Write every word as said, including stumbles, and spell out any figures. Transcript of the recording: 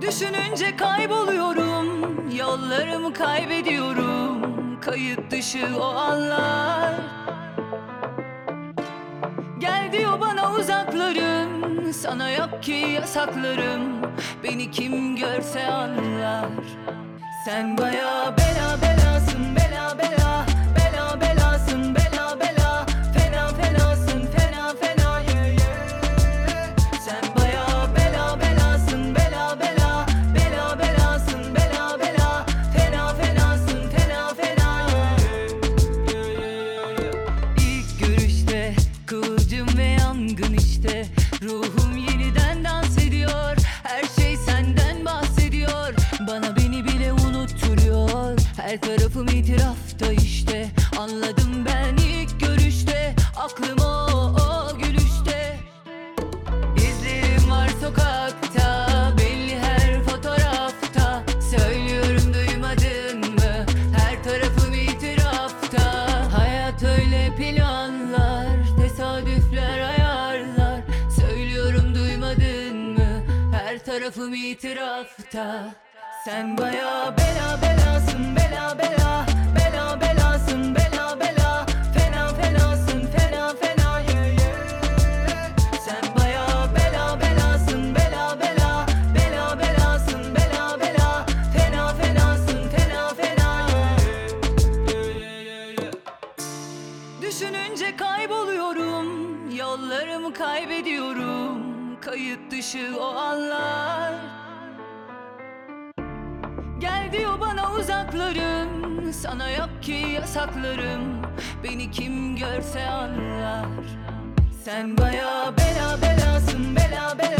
Düşününce kayboluyorum, yollarımı kaybediyorum. Kayıt dışı o anlar. Gel diyor bana uzaklarım, sana yok ki yasaklarım. Beni kim görse anlar. Sen baya bela belasın, bela bela. Bela belasın, bela bela. Fena fenasın, fena fena yeah, yeah. Sen baya bela belasın, bela bela. Bela belasın, bela bela. Fena fenasın, fena fena yeah, yeah, yeah. İlk görüşte kıvılcım ve yangın işte. Ruhum yeniden dans ediyor. Her şey senden bahsediyor. Bana beni bile unutturuyor. Her tarafım itirafta işte. Anladım ben ilk görüşte. Aklım o, o gülüşte. İzlerim var sokakta, belli her fotoğrafta. Söylüyorum duymadın mı? Her tarafım itirafta. Hayat öyle planlar, tesadüfler ayarlar. Söylüyorum duymadın mı? Her tarafım itirafta. Sen baya bela belasın, bela bela. Bela belasın, bela bela. Fena fenasın, fena fena yeah, yeah. Sen baya bela belasın, bela bela. Bela belasın, bela bela. Fena fenasın, fena fena yeah, yeah, yeah, yeah. Düşününce kayboluyorum, yollarımı kaybediyorum. Kayıt dışı o anlar. Gel diyor bana uzaklarım, sana yok ki yasaklarım. Beni kim görse anlar. Sen baya bela belasın, bela bela.